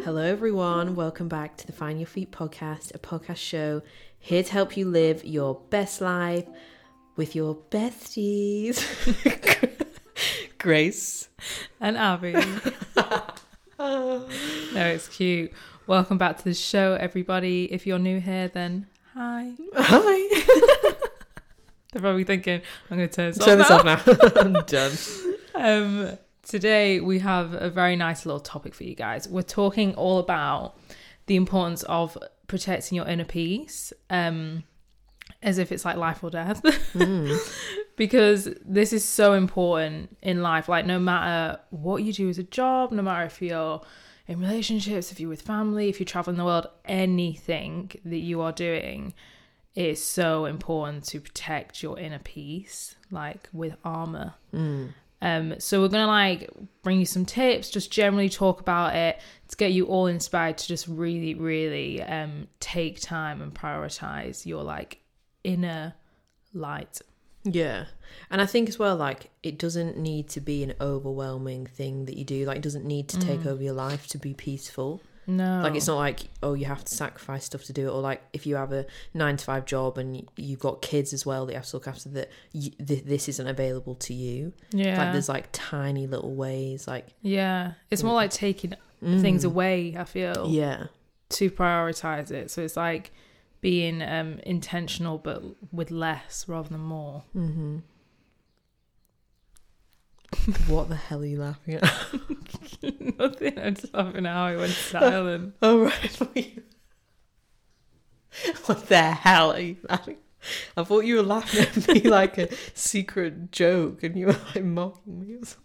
Hello everyone, welcome back to the Find Your Feet podcast, a podcast show here to help you live your best life with your besties. Grace. And Abby. No, it's cute. Welcome back to the show, everybody. If you're new here, then hi. Hi. They're probably thinking, I'm going to turn this off now. I'm done. Today we have a very nice little topic for you guys. We're talking all about the importance of protecting your inner peace, as if it's like life or death. Because this is so important in life. Like, no matter what you do as a job, no matter if you're in relationships, if you're with family, if you're traveling the world, anything that you are doing, it's so important to protect your inner peace, like with armor. So we're gonna bring you some tips, just generally talk about it to get you all inspired to just really take time and prioritize your inner light. Yeah. And I think as well, it doesn't need to be an overwhelming thing that you do. It doesn't need to take over your life to be peaceful. No. It's not you have to sacrifice stuff to do it. Or if you have a 9-to-5 job and you've got kids as well that you have to look after, that this isn't available to you. Yeah. There's tiny little ways. Yeah. It's more like taking things away, I feel. Yeah. To prioritize it. So it's being intentional but with less rather than more. Mm-hmm. What the hell are you laughing at? Nothing. I'm just laughing at how I went silent. Oh, right. What the hell are you laughing? I thought you were laughing at me like a secret joke and you were mocking me or something.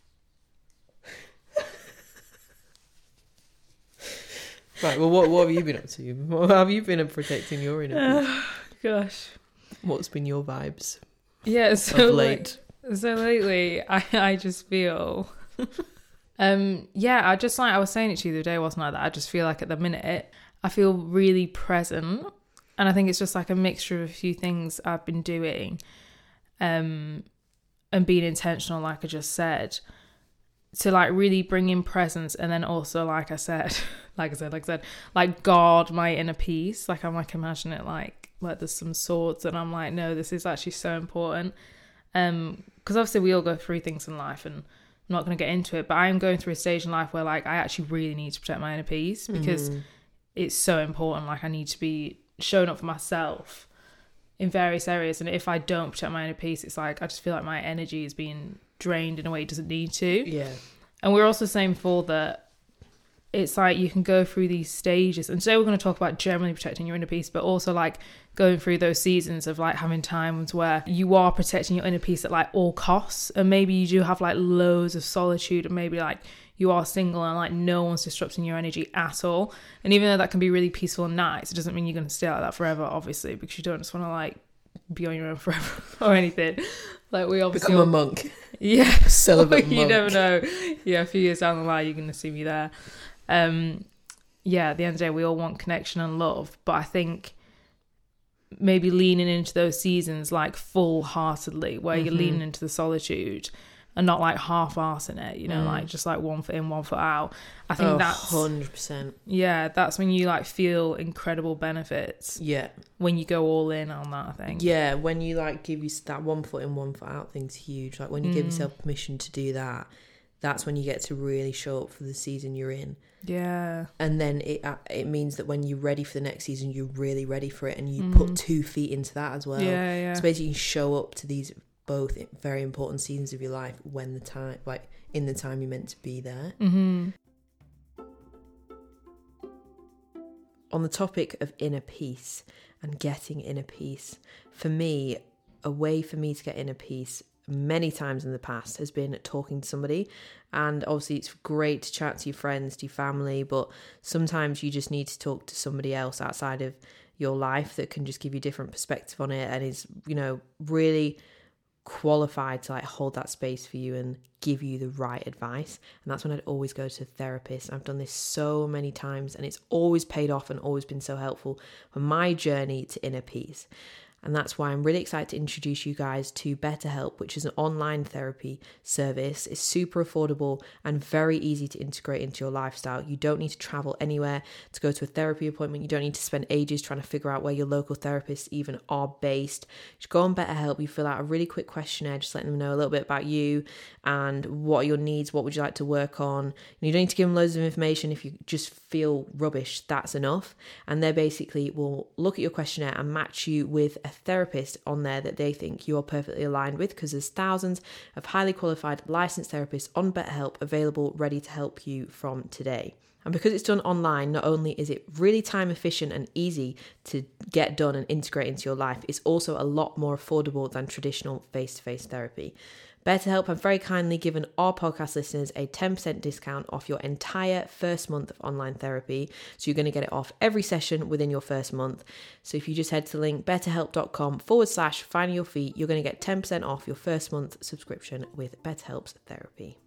Right, well, what have you been up to? What have you been protecting your inner peace? Gosh. What's been your vibes? Yeah, so of late? So lately, I just feel... I was saying it to you the other day, wasn't I? That I just feel like at the minute, I feel really present. And I think it's just a mixture of a few things I've been doing and being intentional, like I just said, to really bring in presence. And then also, like I said, guard my inner peace. I'm imagine it like there's some swords and I'm no, this is actually so important. Because obviously we all go through things in life and I'm not going to get into it, but I am going through a stage in life where I actually really need to protect my inner peace because it's so important. I need to be showing up for myself in various areas, and if I don't protect my inner peace, it's I just feel like my energy is being drained in a way it doesn't need to. Yeah. And we're also saying before that it's you can go through these stages, and today we're going to talk about generally protecting your inner peace, but also going through those seasons of having times where you are protecting your inner peace at all costs, and maybe you do have loads of solitude, and maybe you are single and no one's disrupting your energy at all. And even though that can be really peaceful and nice, it doesn't mean you're going to stay like that forever, obviously, because you don't just want to be on your own forever or anything. We obviously become a monk. Yeah. A celibate monk. You never know. Yeah, a few years down the line you're going to see me there. At the end of the day, we all want connection and love, but I think maybe leaning into those seasons full-heartedly, where you're leaning into the solitude and not half-arsing it, just 1 foot in, 1 foot out. I think that's 100%. Yeah, that's when you feel incredible benefits. Yeah. When you go all in on that, I think. Yeah, when you give you that 1 foot in, 1 foot out thing's huge. When you give yourself permission to do that, that's when you get to really show up for the season you're in. Yeah. And then it means that when you're ready for the next season, you're really ready for it, and you put 2 feet into that as well. Yeah. So basically you show up to these both very important seasons of your life when the time, in the time you're meant to be there. Mm-hmm. On the topic of inner peace and getting inner peace, for me, a way for me to get inner peace many times in the past has been talking to somebody. And obviously it's great to chat to your friends, to your family, but sometimes you just need to talk to somebody else outside of your life that can just give you a different perspective on it and is, really qualified to hold that space for you and give you the right advice. And that's when I'd always go to a therapist. I've done this so many times and it's always paid off and always been so helpful for my journey to inner peace. And that's why I'm really excited to introduce you guys to BetterHelp, which is an online therapy service. It's super affordable and very easy to integrate into your lifestyle. You don't need to travel anywhere to go to a therapy appointment. You don't need to spend ages trying to figure out where your local therapists even are based. Just go on BetterHelp, you fill out a really quick questionnaire, just letting them know a little bit about you and what are your needs, what would you like to work on. And you don't need to give them loads of information. If you just feel rubbish, that's enough. And they basically will look at your questionnaire and match you with a therapist on there that they think you are perfectly aligned with, because there's thousands of highly qualified licensed therapists on BetterHelp available, ready to help you from today. And because it's done online, not only is it really time efficient and easy to get done and integrate into your life, it's also a lot more affordable than traditional face-to-face therapy. BetterHelp have very kindly given our podcast listeners a 10% discount off your entire first month of online therapy. So you're going to get it off every session within your first month. So if you just head to the link betterhelp.com/finding your feet, you're going to get 10% off your first month subscription with BetterHelp's therapy.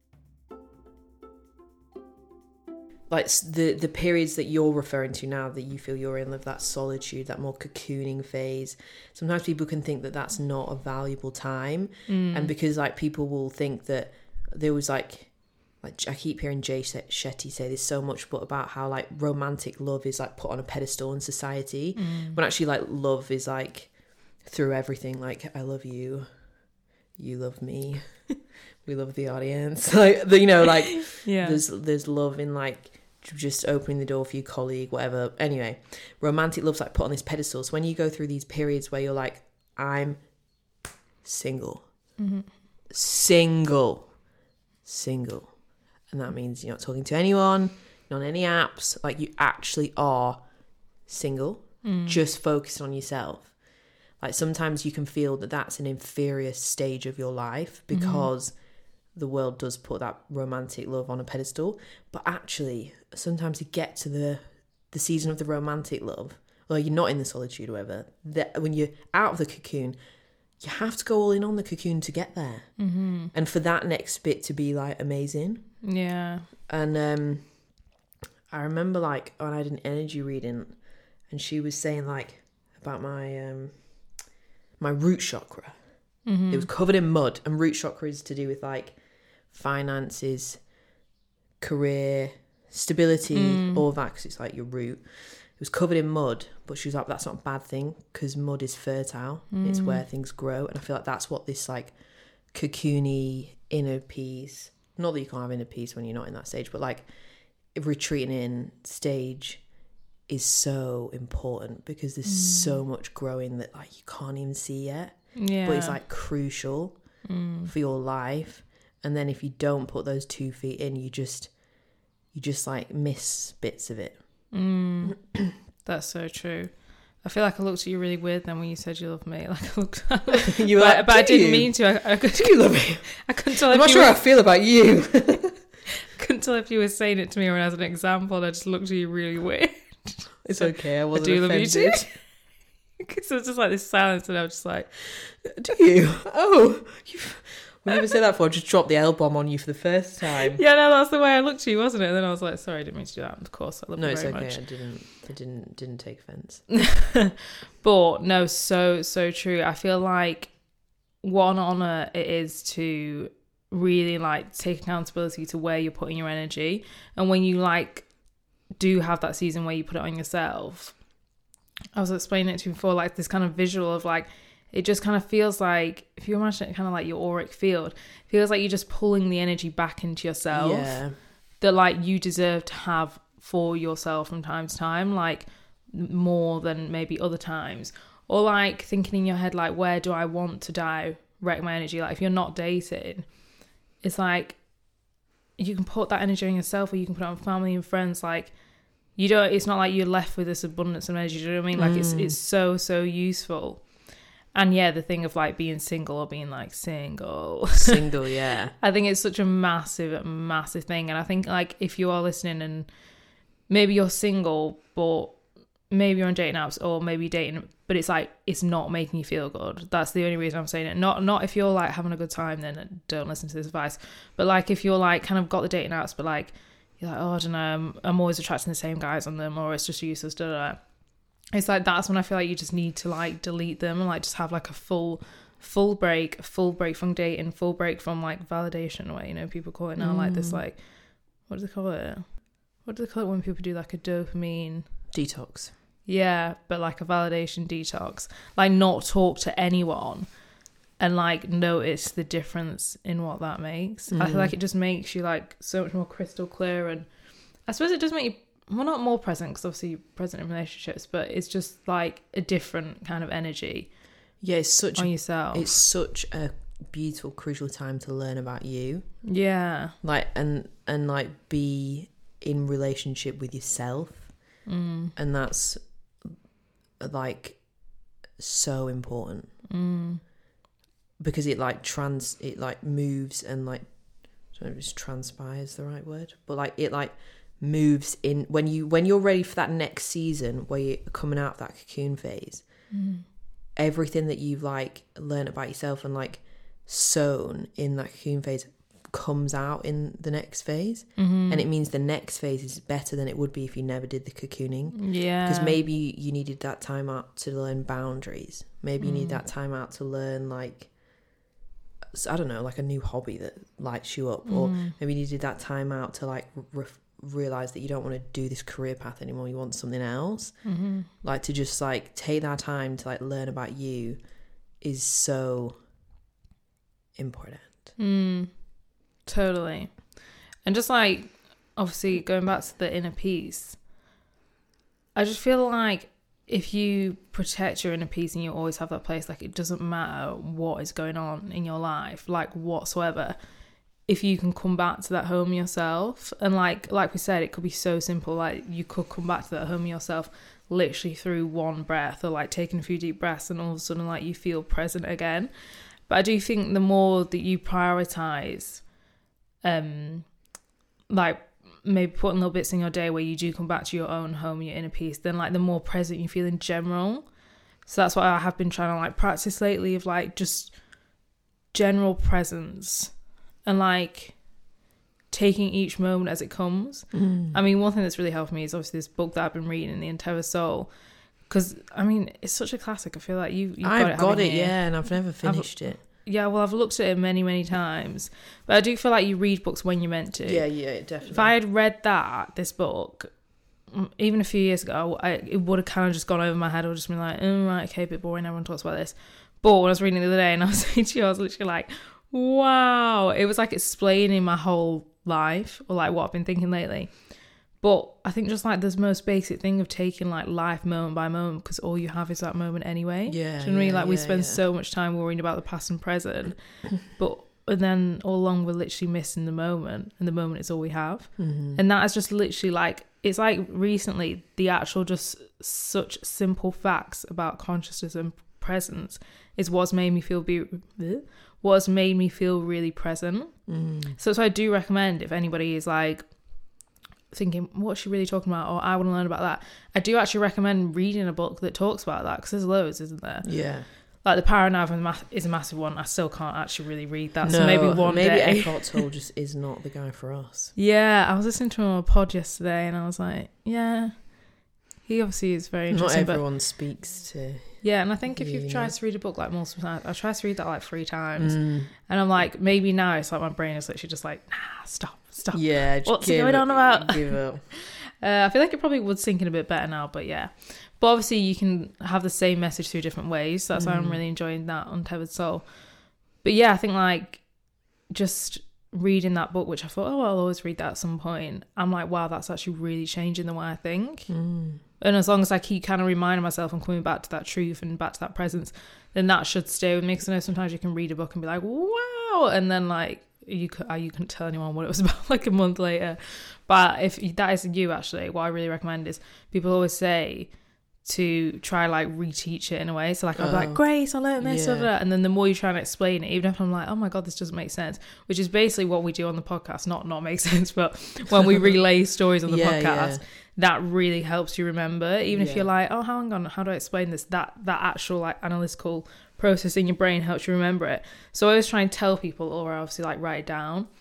Like the periods that you're referring to now that you feel you're in, like that solitude, that more cocooning phase, sometimes people can think that that's not a valuable time. And because like people will think that there was like I keep hearing Jay Shetty say this so much, but about how like romantic love is like put on a pedestal in society, when actually like love is like through everything. Like, I love you, you love me, we love the audience, like like yeah, there's love in like just opening the door for your colleague, whatever. Anyway, romantic love's like put on this pedestal. So when you go through these periods where you're like, I'm single, single, and that means you're not talking to anyone, not on any apps, like you actually are single, just focused on yourself. Like sometimes you can feel that that's an inferior stage of your life because the world does put that romantic love on a pedestal. But actually, sometimes you get to the season of the romantic love, or you're not in the solitude or whatever, that when you're out of the cocoon, you have to go all in on the cocoon to get there. And for that next bit to be like amazing. Yeah. And I remember like when I did an energy reading, and she was saying like about my my root chakra. It was covered in mud, and root chakra is to do with like finances, career, stability, all that, because it's like your root. It was covered in mud, but she was like, that's not a bad thing, because mud is fertile. It's where things grow. And I feel like that's what this like cocoony inner peace, not that you can't have inner peace when you're not in that stage, but like retreating in stage is so important, because there's so much growing that like you can't even see yet. Yeah. But it's like crucial for your life. And then if you don't put those 2 feet in, you just like miss bits of it. That's so true. I feel like I looked at you really weird then when you said you love me. Like I looked You were like, but I didn't mean to. I do you love me? I couldn't tell. I'm not sure how I feel about you. Couldn't tell if you were saying it to me or as an example. And I just looked at you really weird. It's okay. I wasn't I do offended. love you too. Because it was just like this silence, and I was just like, do you? Oh, we never said that before. I just dropped the L-bomb on you for the first time. yeah, no, that's the way I looked at you, wasn't it? And then I was like, sorry, I didn't mean to do that. Of course, I love you very much. I didn't take offence. But no, so true. I feel like what an honour it is to really like take accountability to where you're putting your energy. And when you like do have that season where you put it on yourself, I was explaining it to you before, like this kind of visual of like, it just kind of feels like, if you imagine it kind of like your auric field, it feels like you're just pulling the energy back into yourself. Yeah. That like you deserve to have for yourself from time to time, like more than maybe other times. Or like thinking in your head, like, where do I want to direct my energy? Like if you're not dating, it's like you can put that energy on yourself, or you can put it on family and friends. Like you don't, it's not like you're left with this abundance of energy. Do you know what I mean? Like it's so useful. And yeah, the thing of like being single or being like single, yeah. I think it's such a massive thing. And I think like if you are listening and maybe you're single, but maybe you're on dating apps, or maybe dating, but it's like it's not making you feel good. That's the only reason I'm saying it. Not if you're like having a good time, then don't listen to this advice. But like if you're like kind of got the dating apps, but like you're like, oh, I don't know, I'm always attracting the same guys on them, or it's just useless. it's like that's when I feel like you just need to like delete them and like just have like a full break from dating, full break from like validation, where, you know, people call it now like this, like, what do they call it when people do like a dopamine detox? Yeah, but like a validation detox, like not talk to anyone and like notice the difference in what that makes. I feel like it just makes you like so much more crystal clear, and I suppose it does make you, well, not more present, because obviously you're present in relationships, but it's just like a different kind of energy. Yeah, it's such on yourself. It's such a beautiful, crucial time to learn about you. Yeah, like and like be in relationship with yourself, and that's like so important, because it like moves and like, I don't know if it's transpires the right word, but like it like moves in when you're ready for that next season where you're coming out of that cocoon phase. Everything that you've like learned about yourself and like sown in that cocoon phase comes out in the next phase, and it means the next phase is better than it would be if you never did the cocooning. Yeah, because maybe you needed that time out to learn boundaries. Maybe you need that time out to learn, like, I don't know, like a new hobby that lights you up, or maybe you needed that time out to like realize that you don't want to do this career path anymore, you want something else. Like to just like take that time to like learn about you is so important. Totally. And just like obviously going back to the inner peace, I just feel like if you protect your inner peace and you always have that place, like it doesn't matter what is going on in your life, like whatsoever, if you can come back to that home yourself, and like we said, it could be so simple, like you could come back to that home yourself literally through one breath, or like taking a few deep breaths, and all of a sudden like you feel present again. But I do think the more that you prioritize like maybe putting little bits in your day where you do come back to your own home, your inner peace, then like the more present you feel in general. So that's what I have been trying to like practice lately, of like just general presence and like taking each moment as it comes. I mean, one thing that's really helped me is obviously this book that I've been reading, The Entever Soul, because I mean it's such a classic. I feel like you've got it, yeah, and I've never finished it. Yeah, well, I've looked at it many times, but I do feel like you read books when you're meant to. Yeah, definitely. If I had read this book, even a few years ago, it would have kind of just gone over my head. I would just been like, oh, right, okay, a bit boring, everyone talks about this. But when I was reading it the other day, and I was saying to you, I was literally like, wow. It was like explaining my whole life, or like what I've been thinking lately. But I think just like this most basic thing of taking like life moment by moment, because all you have is that moment anyway. Yeah. Do you know what I mean? Like we spend so much time worrying about the past and present, and then all along we're literally missing the moment, and the moment is all we have. And that is just literally like, it's like recently the actual just such simple facts about consciousness and presence is what's made me feel really present. So that's why I do recommend, if anybody is like thinking, what's she really talking about, or I want to learn about that, I do actually recommend reading a book that talks about that, because there's loads, isn't there? Yeah. Like the Power of Now is a massive one. I still can't actually really read that. No, so maybe day. Eckhart Tolle just is not the guy for us. Yeah, I was listening to him on a pod yesterday, and I was like, yeah, he obviously is very interesting. Not everyone speaks to. Yeah, and I think if you've tried to read a book like multiple times, I tried to read that like 3 times, and I'm like, maybe now it's like my brain is literally just like, nah, stop. Yeah, what's it going on about? Give up. I feel like it probably would sink in a bit better now, but yeah. But obviously you can have the same message through different ways. So that's why I'm really enjoying that Untethered Soul. But yeah, I think like just reading that book, which I thought, I'll always read that at some point. I'm like, wow, that's actually really changing the way I think. And as long as I keep kind of reminding myself and coming back to that truth and back to that presence, then that should stay with me. Because I know sometimes you can read a book and be like, wow, and then like you couldn't tell anyone what it was about like a month later. But if that is you, actually, what I really recommend is, people always say to try like reteach it in a way. So like I'll be like, Grace, I learned this, and then the more you try and explain it, even if I'm like, oh my god, this doesn't make sense, which is basically what we do on the podcast, not make sense, but when we relay stories on the podcast, that really helps you remember, even if you're like, oh, hang on, how do I explain this, that actual like analytical process in your brain helps you remember it. So I always try and tell people, or I obviously like write it down.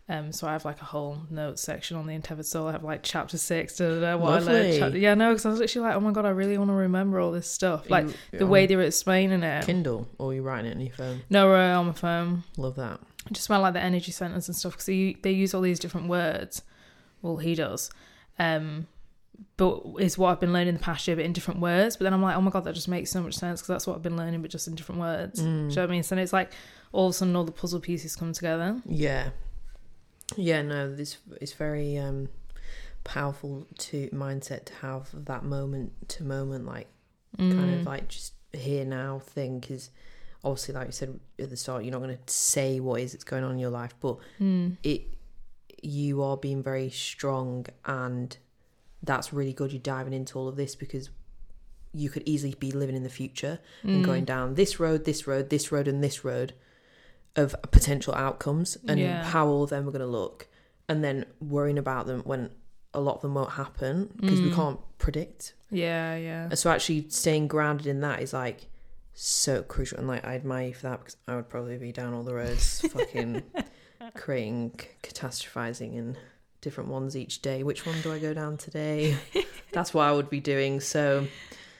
So I have like a whole notes section on the Entethered Soul. I have like chapter 6, what I Lovely. learned. Yeah, no, because I was literally like, oh my God, I really want to remember all this stuff. Like the way they were explaining it. Kindle, or are you writing it on your phone? No, on my phone. Love that. Just about like the energy centers and stuff, because they use all these different words. Well, he does. But it's what I've been learning the past year, but in different words. But then I'm like, oh my God, that just makes so much sense, because that's what I've been learning, but just in different words. Do you know what I mean? So it's like all of a sudden all the puzzle pieces come together. Yeah. Yeah, no, it's very powerful mindset to have that moment to moment, like kind of like just here now thing, because obviously, like you said at the start, you're not going to say what is it's going on in your life, but you are being very strong, and that's really good. You're diving into all of this, because you could easily be living in the future and going down this road, and this road of potential outcomes and how all of them are going to look, and then worrying about them when a lot of them won't happen, because we can't predict. Yeah. So actually staying grounded in that is like so crucial, and like I admire you for that, because I would probably be down all the roads fucking creating, catastrophizing in different ones each day. Which one do I go down today? That's what I would be doing. So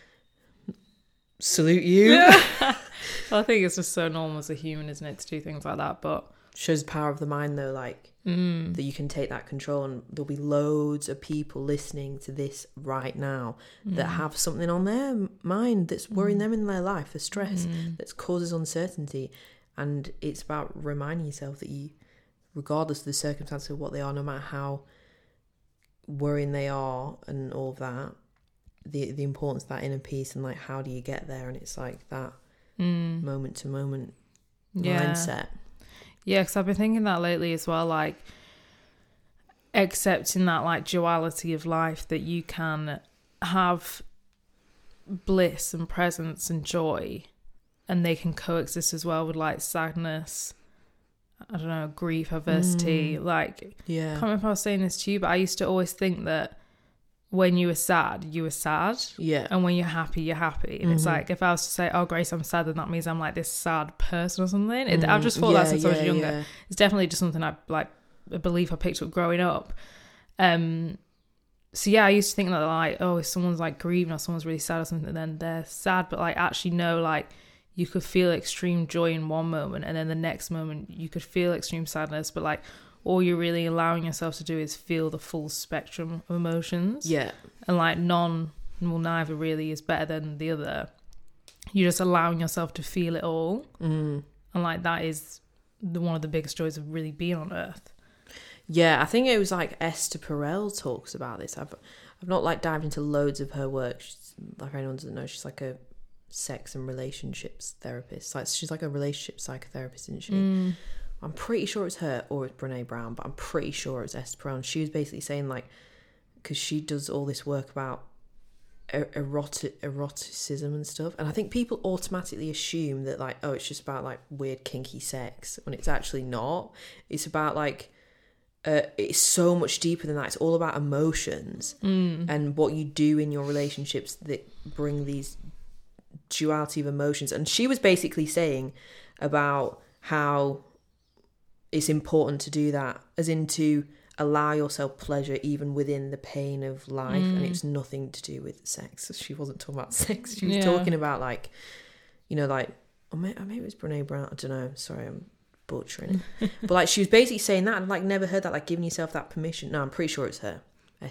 salute you. I think it's just so normal as a human, isn't it, to do things like that? But shows the power of the mind, though, like that you can take that control, and there'll be loads of people listening to this right now that have something on their mind that's worrying them in their life, a stress that causes uncertainty, and it's about reminding yourself that you, regardless of the circumstances of what they are, no matter how worrying they are and all of that, the importance of that inner peace, and like how do you get there, and it's like that moment to moment mindset. Yeah, because I've been thinking that lately as well, like accepting that like duality of life, that you can have bliss and presence and joy, and they can coexist as well with like sadness, I don't know, grief, adversity. Like, I can't remember if I was saying this to you, but I used to always think that when you were sad, and when you're happy, you're happy. And it's like, if I was to say, oh, Grace, I'm sad, then that means I'm like this sad person or something. I've just thought that since I was younger. It's definitely just something I believe I picked up growing up. So yeah, I used to think that like, oh, if someone's like grieving or someone's really sad or something, then they're sad. But like, actually no, like you could feel extreme joy in one moment, and then the next moment you could feel extreme sadness, but like all you're really allowing yourself to do is feel the full spectrum of emotions. Yeah. And like neither really is better than the other. You're just allowing yourself to feel it all. And like that is one of the biggest joys of really being on earth. Yeah, I think it was like Esther Perel talks about this. I've not like dived into loads of her work. She's, like, anyone doesn't know, she's like a sex and relationships therapist. Like she's like a relationship psychotherapist, isn't she? I'm pretty sure it's her, or it's Brene Brown, but I'm pretty sure it's Esther Perel. She was basically saying like, because she does all this work about eroticism and stuff, and I think people automatically assume that like, oh, it's just about like weird kinky sex, when it's actually not. It's about like it's so much deeper than that. It's all about emotions and what you do in your relationships that bring these duality of emotions. And she was basically saying about how it's important to do that, as in to allow yourself pleasure even within the pain of life, and it's nothing to do with sex. She wasn't talking about sex. She was talking about like, you know, like, or maybe it was Brene Brown. I don't know. Sorry, I'm butchering it. But like, she was basically saying that, and like never heard that, like giving yourself that permission. No, I'm pretty sure it's her.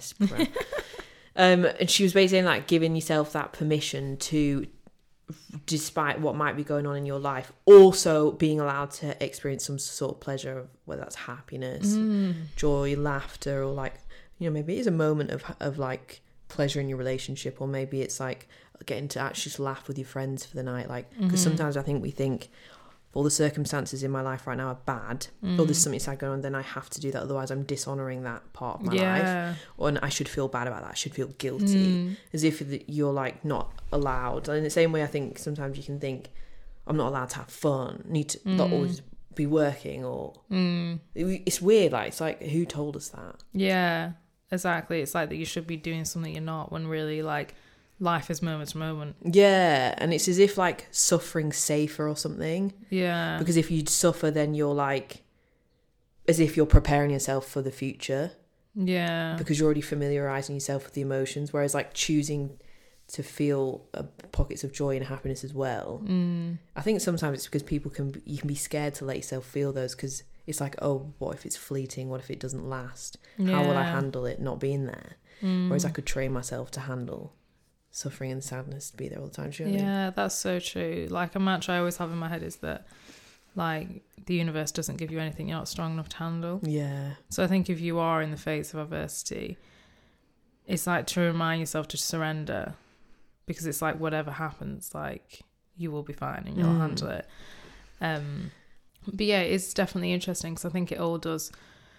And she was basically saying like giving yourself that permission to, despite what might be going on in your life, also being allowed to experience some sort of pleasure, whether that's happiness, joy, laughter, or like, you know, maybe it's a moment of like pleasure in your relationship, or maybe it's like getting to actually just laugh with your friends for the night. Like, because sometimes I think we think, all the circumstances in my life right now are bad, or there's something sad going on, then I have to do that, otherwise I'm dishonouring that part of my life, and I should feel bad about that, I should feel guilty, as if you're like not allowed. And in the same way, I think sometimes you can think, I'm not allowed to have fun, need to not always be working, or it's weird, like it's like, who told us that? Yeah, exactly. It's like that you should be doing something you're not, when really like life is moment to moment. Yeah, and it's as if like suffering's safer or something. Yeah. Because if you suffer, then you're like, as if you're preparing yourself for the future. Yeah. Because you're already familiarizing yourself with the emotions, whereas like choosing to feel pockets of joy and happiness as well. I think sometimes it's because you can be scared to let yourself feel those, because it's like, oh, what if it's fleeting? What if it doesn't last? How will I handle it not being there? Whereas I could train myself to handle suffering and sadness, to be there all the time. Do you know what I mean? Yeah, that's so true. Like, a mantra I always have in my head is that, like, the universe doesn't give you anything you're not strong enough to handle. Yeah. So I think if you are in the face of adversity, it's like to remind yourself to surrender, because it's like whatever happens, like, you will be fine and you'll handle it. But yeah, it's definitely interesting, because I think it all does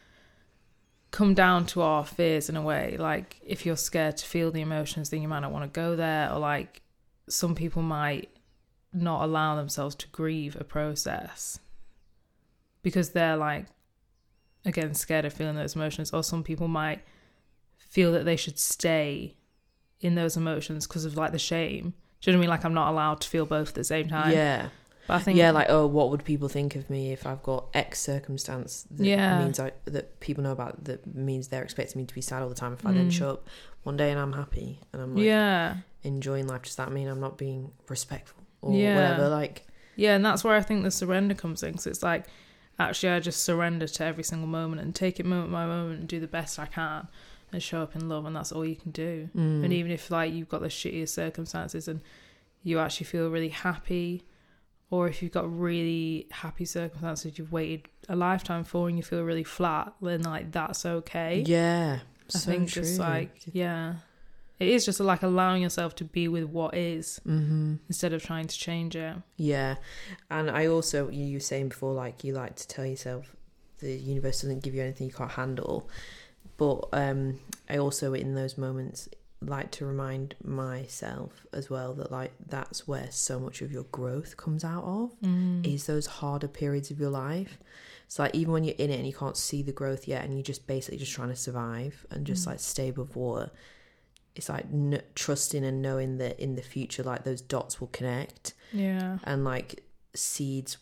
come down to our fears in a way. Like, if you're scared to feel the emotions, then you might not want to go there. Or like, some people might not allow themselves to grieve a process because they're like, again, scared of feeling those emotions. Or some people might feel that they should stay in those emotions because of like the shame. Do you know what I mean? Like, I'm not allowed to feel both at the same time. Yeah. But I think, yeah, like, oh, what would people think of me if I've got X circumstance that means that people know about, that means they're expecting me to be sad all the time. If I then show up one day and I'm happy and I'm like enjoying life, does that mean I'm not being respectful or whatever? Like, yeah, and that's where I think the surrender comes in, because it's like, actually, I just surrender to every single moment and take it moment by moment and do the best I can and show up in love, and that's all you can do. And even if like you've got the shittiest circumstances and you actually feel really happy, or if you've got really happy circumstances you've waited a lifetime for and you feel really flat, then like, that's okay. Yeah. I think true. Just like, yeah, it is just like allowing yourself to be with what is instead of trying to change it. Yeah. And I also, you were saying before, like, you like to tell yourself the universe doesn't give you anything you can't handle. But I also, in those moments, like to remind myself as well that like, that's where so much of your growth comes out of, is those harder periods of your life. So like, even when you're in it and you can't see the growth yet and you're just basically just trying to survive and just like stay above water, it's like trusting and knowing that in the future, like, those dots will connect, and like seeds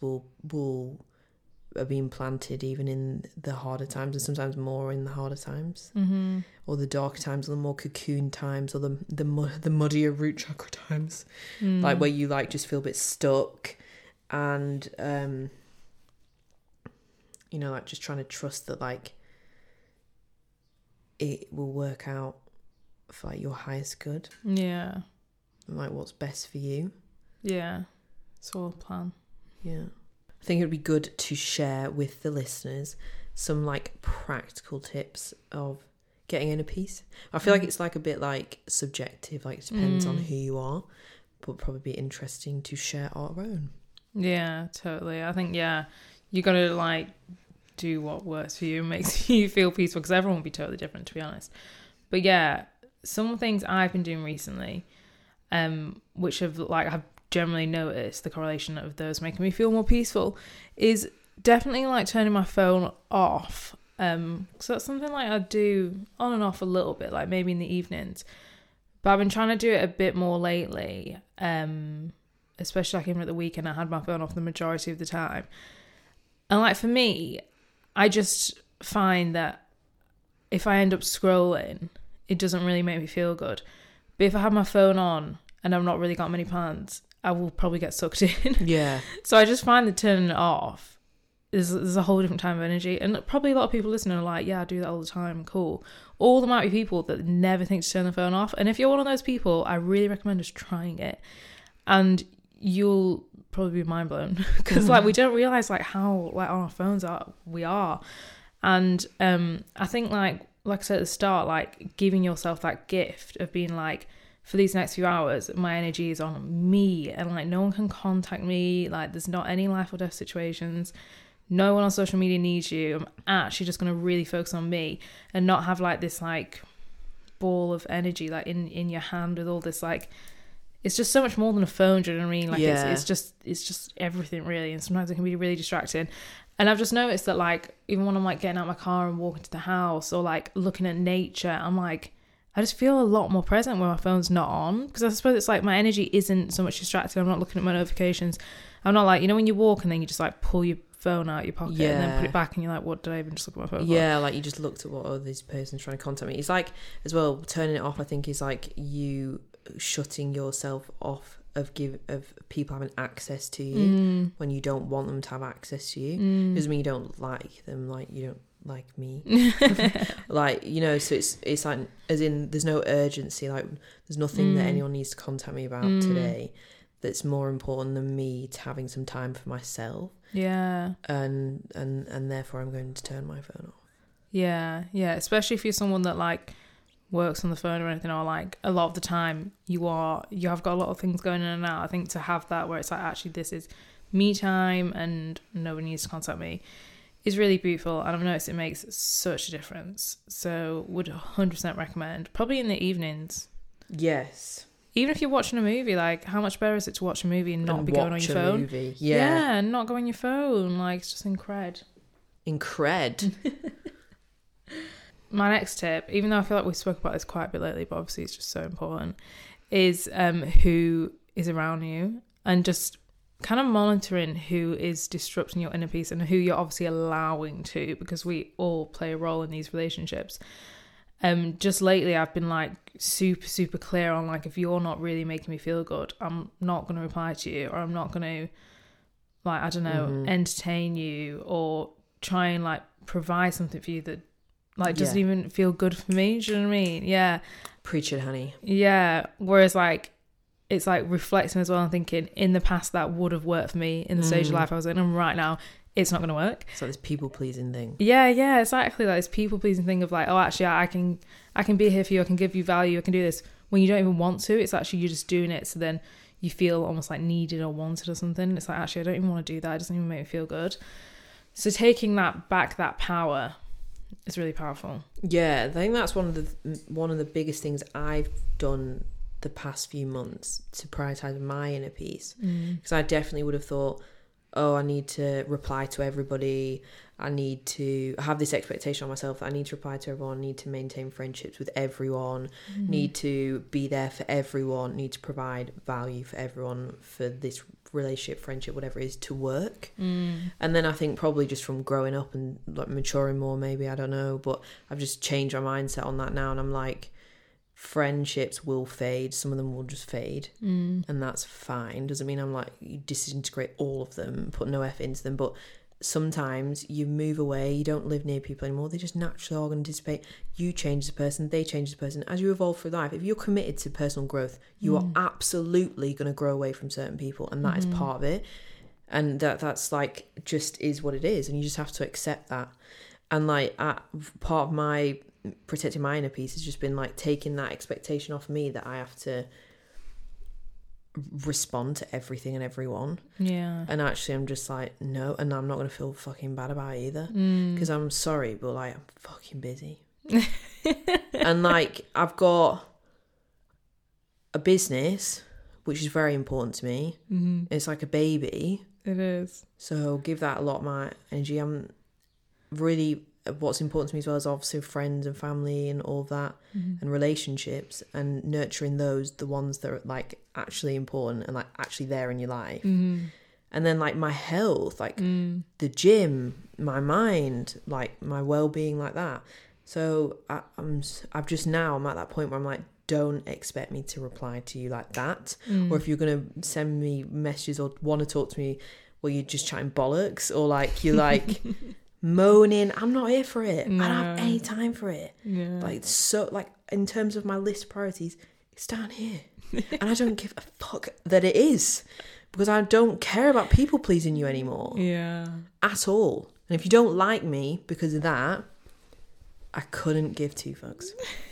are being planted even in the harder times, and sometimes more in the harder times, or the darker times, or the more cocoon times, or the muddier root chakra times, like where you like just feel a bit stuck, and you know, like just trying to trust that like it will work out for like your highest good, and like what's best for you. It's all a plan. I think it would be good to share with the listeners some like practical tips of getting inner peace. I feel like it's like a bit like subjective, like it depends on who you are, but probably be interesting to share our own. Yeah, totally. I think, you got to like do what works for you and makes you feel peaceful, because everyone will be totally different, to be honest. But yeah, some things I've been doing recently, which have like, I've generally noticed the correlation of those making me feel more peaceful, is definitely like turning my phone off. So that's something like I do on and off a little bit, like maybe in the evenings, but I've been trying to do it a bit more lately, especially like even at the weekend. I had my phone off the majority of the time, and like for me, I just find that if I end up scrolling, it doesn't really make me feel good. But if I have my phone on and I've not really got many plans, I will probably get sucked in. Yeah. So I just find that turning it off is a whole different time of energy. And probably a lot of people listening are like, yeah, I do that all the time. Cool. All the might be people that never think to turn the phone off. And if you're one of those people, I really recommend just trying it. And you'll probably be mind blown, because like we don't realize like how like on our phones we are. And I think like I said at the start, like giving yourself that gift of being like, for these next few hours, my energy is on me, and like no one can contact me. Like there's not any life or death situations. No one on social media needs you. I'm actually just going to really focus on me and not have like this like ball of energy like in your hand with all this like, it's just so much more than a phone. Do you know what I mean? Like it's just everything really. And sometimes it can be really distracting. And I've just noticed that like, even when I'm like getting out my car and walking to the house or like looking at nature, I'm like, I just feel a lot more present when my phone's not on, because I suppose it's like my energy isn't so much distracted. I'm not looking at my notifications. I'm not like, you know, when you walk and then you just like pull your phone out your pocket and then put it back and you're like, what did I even just look at my phone for? Yeah, like you just looked at what, oh, this person's trying to contact me. It's like, as well, turning it off, I think, is like you shutting yourself off of people having access to you when you don't want them to have access to you. Doesn't mean you don't like them, like you don't like me. Like, you know, so it's like, as in, there's no urgency, like there's nothing that anyone needs to contact me about today that's more important than me to having some time for myself. Yeah. And therefore I'm going to turn my phone off. Yeah, especially if you're someone that like works on the phone or anything, or like a lot of the time you have got a lot of things going in and out. I think to have that where it's like, actually this is me time and nobody needs to contact me is really beautiful, and I've noticed it makes such a difference. So would 100% recommend, probably in the evenings. Yes. Even if you're watching a movie, like how much better is it to watch a movie and not be going on your phone? Movie. Yeah, and not go on your phone. Like, it's just incred. My next tip, even though I feel like we spoke about this quite a bit lately, but obviously it's just so important, is who is around you, and just kind of monitoring who is disrupting your inner peace and who you're obviously allowing to, because we all play a role in these relationships. Just lately I've been like super clear on, like, if you're not really making me feel good, I'm not going to reply to you, or I'm not going to, like, I don't know, entertain you or try and like provide something for you that like doesn't even feel good for me. Do you know what I mean? Yeah. Preach it, honey. Yeah. Whereas like, it's like reflecting as well and thinking, in the past that would have worked for me in the stage of life I was in, and right now it's not going to work. It's like this people pleasing thing. Yeah, exactly. Like this people pleasing thing of like, oh, actually I can be here for you, I can give you value, I can do this, when you don't even want to. It's actually you're just doing it so then you feel almost like needed or wanted or something. It's like, actually I don't even want to do that, it doesn't even make me feel good. So taking that back, that power, is really powerful. Yeah, I think that's one of the biggest things I've done the past few months to prioritize my inner peace. Because I definitely would have thought, oh, I need to reply to everybody, I need to have this expectation on myself that I need to reply to everyone, need to maintain friendships with everyone, need to be there for everyone, need to provide value for everyone for this relationship, friendship, whatever it is, to work. And then I think probably just from growing up and like maturing more, maybe, I don't know, but I've just changed my mindset on that now, and I'm like, friendships will fade, some of them will just fade, and that's fine. Doesn't mean I'm like, you disintegrate all of them, put no effort into them, but sometimes you move away, you don't live near people anymore, they just naturally are going to dissipate. You change as a person, they change as a person. As you evolve through life, if you're committed to personal growth, you are absolutely going to grow away from certain people, and that is part of it, and that's like, just is what it is, and you just have to accept that. And like, part of my protecting my inner peace has just been like taking that expectation off me that I have to respond to everything and everyone. Yeah. And actually I'm just like, no, and I'm not going to feel fucking bad about it either, because I'm sorry, but like, I'm fucking busy. And like, I've got a business which is very important to me. It's like a baby. It is. So give that a lot of my energy. I'm really, what's important to me as well is obviously friends and family and all of that, and relationships, and nurturing those, the ones that are like actually important and like actually there in your life. And then like my health, like the gym, my mind, like my well-being, like that. So I'm at that point where I'm like, don't expect me to reply to you like that. Or if you're going to send me messages or want to talk to me, well, you're just chatting bollocks, or like you're like moaning, I'm not here for it. No. I don't have any time for it. Yeah. Like, so like in terms of my list of priorities, it's down here. And I don't give a fuck that it is, because I don't care about people pleasing you anymore. Yeah. At all. And if you don't like me because of that, I couldn't give two fucks.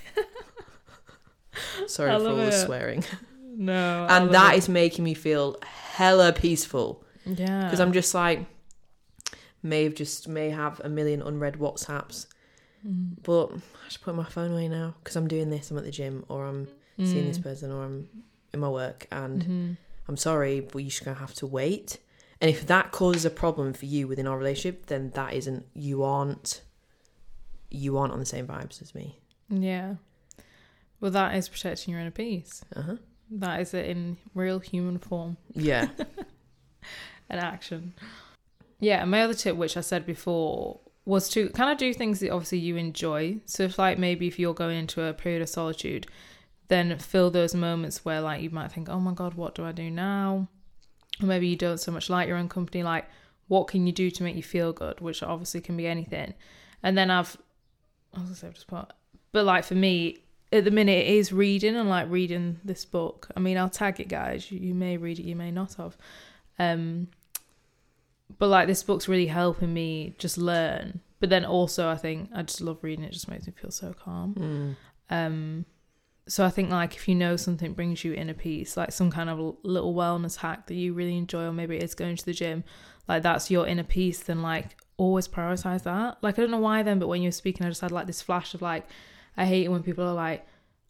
Sorry for all the swearing. No. And that is making me feel hella peaceful. Yeah. Because I'm just like, may have a million unread WhatsApps, but I just put my phone away now because I'm doing this, I'm at the gym, or I'm seeing this person, or I'm in my work, and I'm sorry, but you're just going to have to wait. And if that causes a problem for you within our relationship, then that isn't, you aren't on the same vibes as me. Yeah. Well, that is protecting your inner peace. That is it in real human form. Yeah. An action. Yeah, and my other tip, which I said before, was to kind of do things that obviously you enjoy. So if like maybe if you're going into a period of solitude, then fill those moments where like you might think, oh my God, what do I do now? Or maybe you don't so much like your own company, like what can you do to make you feel good, which obviously can be anything. And then I've just put, but like for me, at the minute it is reading and like reading this book. I mean, I'll tag it, guys. You may read it, you may not have. But like this book's really helping me just learn. But then also I think I just love reading. It just makes me feel so calm. So I think like if you know something brings you inner peace, like some kind of little wellness hack that you really enjoy, or maybe it is going to the gym, like that's your inner peace, then like always prioritize that. Like I don't know why then, but when you were speaking I just had like this flash of like, I hate it when people are like,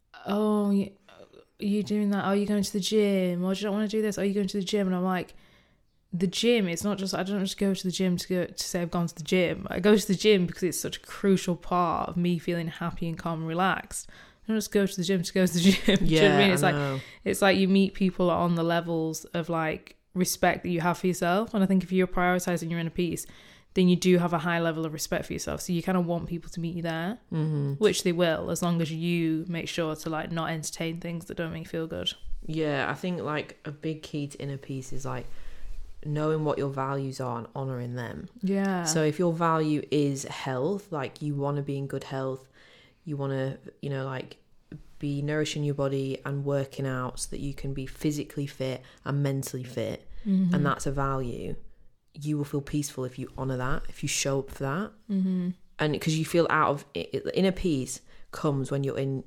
oh, are you doing that? Oh, you're going to the gym? Or do you don't want to do this? Are you going to the gym? And I'm like, the gym, it's not just, I don't just go to the gym to say I've gone to the gym. I go to the gym because it's such a crucial part of me feeling happy and calm and relaxed. I don't just go to the gym to go to the gym. Do you know what I mean? It's like you meet people on the levels of like respect that you have for yourself. And I think if you're prioritizing your inner peace, then you do have a high level of respect for yourself. So you kind of want people to meet you there, which they will, as long as you make sure to like not entertain things that don't make you feel good. Yeah, I think like a big key to inner peace is like knowing what your values are and honouring them. Yeah. So if your value is health, like you want to be in good health, you want to, you know, like be nourishing your body and working out so that you can be physically fit and mentally fit, and that's a value, you will feel peaceful if you honour that, if you show up for that. And because you feel out of inner peace comes when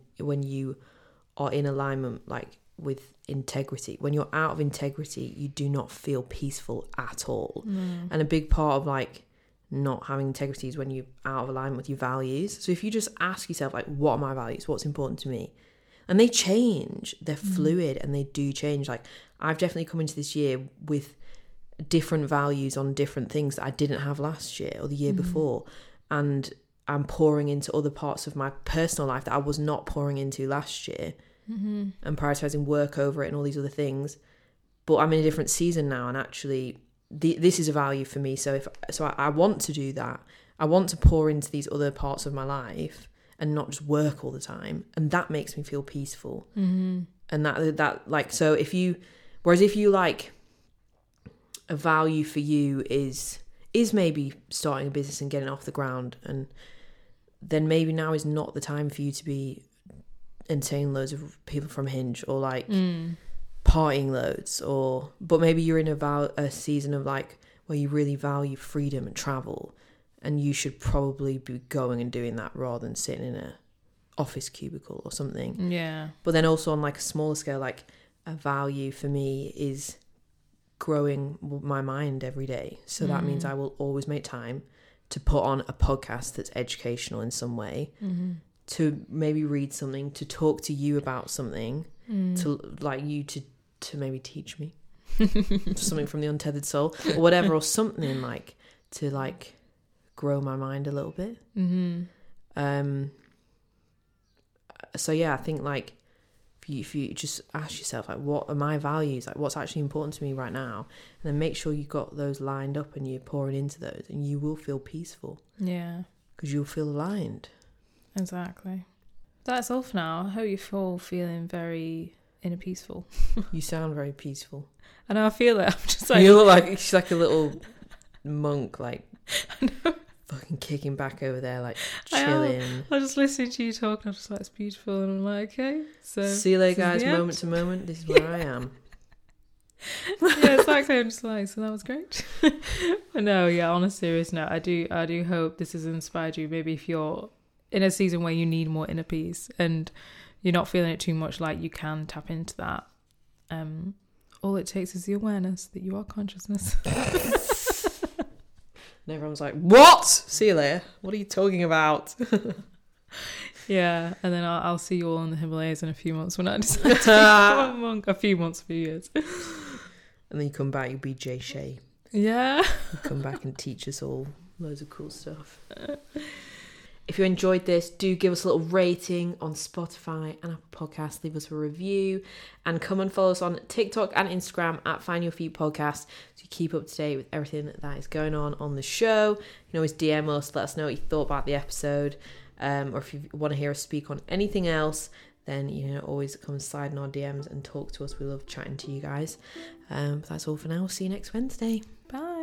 you are in alignment like with integrity. When you're out of integrity, you do not feel peaceful at all. And a big part of like not having integrity is when you're out of alignment with your values. So if you just ask yourself like, what are my values, what's important to me, and they change, they're fluid and they do change. Like I've definitely come into this year with different values on different things that I didn't have last year or the year before, and I'm pouring into other parts of my personal life that I was not pouring into last year, and prioritizing work over it and all these other things. But I'm in a different season now, and actually this is a value for me. So I want to do that. I want to pour into these other parts of my life and not just work all the time, and that makes me feel peaceful. And that like, so if you like a value for you is maybe starting a business and getting off the ground, and then maybe now is not the time for you to be entertaining loads of people from Hinge or like partying loads, but maybe you're in a season of like where you really value freedom and travel, and you should probably be going and doing that rather than sitting in a office cubicle or something. Yeah. But then also on like a smaller scale, like a value for me is growing my mind every day. So that means I will always make time to put on a podcast that's educational in some way, to maybe read something, to talk to you about something, to like you to maybe teach me something from the untethered soul or whatever, or something like to like grow my mind a little bit. So yeah, I think like if you just ask yourself like, what are my values, like what's actually important to me right now, and then make sure you've got those lined up and you're pouring into those, and you will feel peaceful. Yeah, because you'll feel aligned. Exactly. That's all for now. I hope you're all feeling very inner peaceful. You sound very peaceful. I know, I feel it. I'm just like, you look like she's like a little monk, like I know. Fucking kicking back over there, like chilling. I was just listening to you talk, and I was just like, it's beautiful, and I'm like, okay. So see you later, guys. Moment to moment. This is where I am. Yeah, exactly. I'm just like, so that was great. But no, yeah. On a serious note, I do hope this has inspired you. Maybe if you're in a season where you need more inner peace and you're not feeling it too much, like you can tap into that. All it takes is the awareness that you are consciousness. And everyone's like, what? See you later. What are you talking about? Yeah, and then I'll see you all in the Himalayas in a few months when I decide to become a monk. A few years. And then you come back, you'll be Jay Shay. Yeah. You come back and teach us all loads of cool stuff. If you enjoyed this, do give us a little rating on Spotify and Apple Podcasts. Leave us a review and come and follow us on TikTok and Instagram at Find Your Feet Podcast so you keep up to date with everything that is going on the show. You can always DM us, let us know what you thought about the episode, or if you want to hear us speak on anything else, then always come slide in our DMs and talk to us. We love chatting to you guys. But that's all for now. We'll see you next Wednesday. Bye.